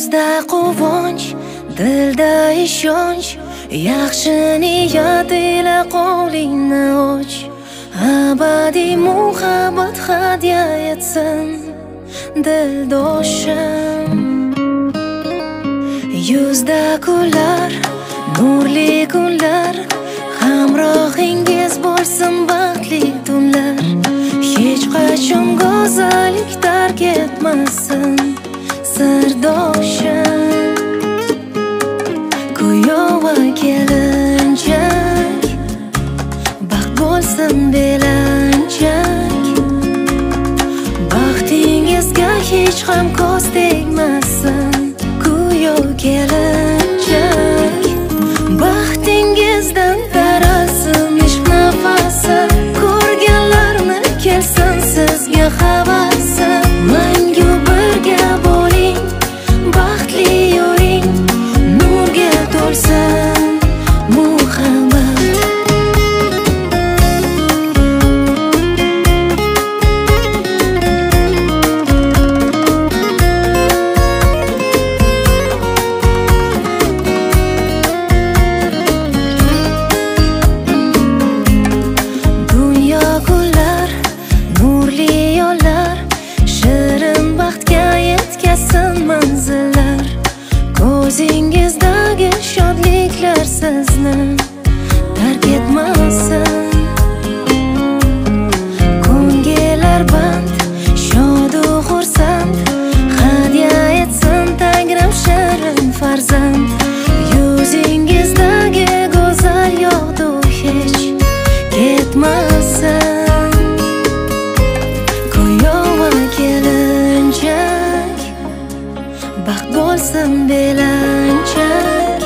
Yuzda quvonch, dilda ishonch, yaxshi niyat ila qo'lingni och. Abadiy muhabbat hadya etsin dildoshim. Yuzda kunlar, nurli kunlar, hamrohingiz bo'lsin baxtli tunlar. Hech qachon go'zallik tark etmasin sirdoshim. Kuyov va kelinchak, baxt bo'lsin belanchak. Baxtingizga hech ham ko'z tegmasin kuyov kelinchak. Baxtingizdan tarasin ishq nafasi, ko'rganlarni kelsin sizga havasi. Mangu birga bo'ling, baxtli yuring, nurga to'lsin muhabbat. Ko'zingizdagi shodliklar sizni tark etmasin. Ko'ngillar band, shodu xursand, hadya etsin Tangrim shirin farzand. Yuzingizdagi go'zal yog'du hech ketmasin. Kuyov va kelinchak, baxt bo'lsin belanchak.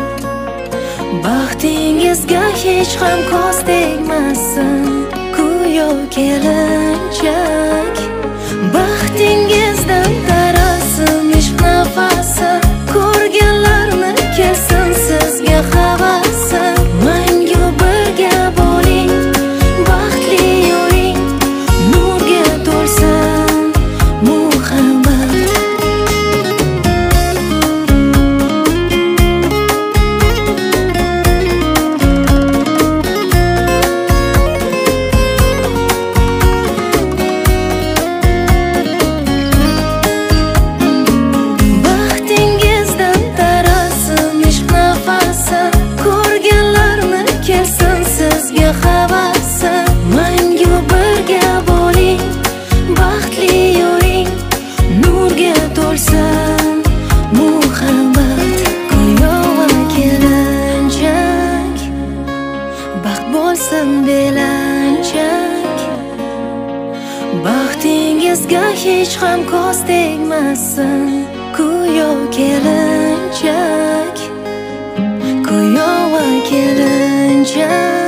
Baxtingizga hech ham ko'z tegmasin kuyov kelinchak. Baxtingizdan tarasin ishq nafasi, ko'rganlarni kelsin sizga havasi. Mangu birga bo'ling, baxtli yuring, nurga to'lsin muhabbat. Belanchak, baxtingizga hech ham ko'z tegmasin kuyov kelinchak. Kuyov va kelinchak.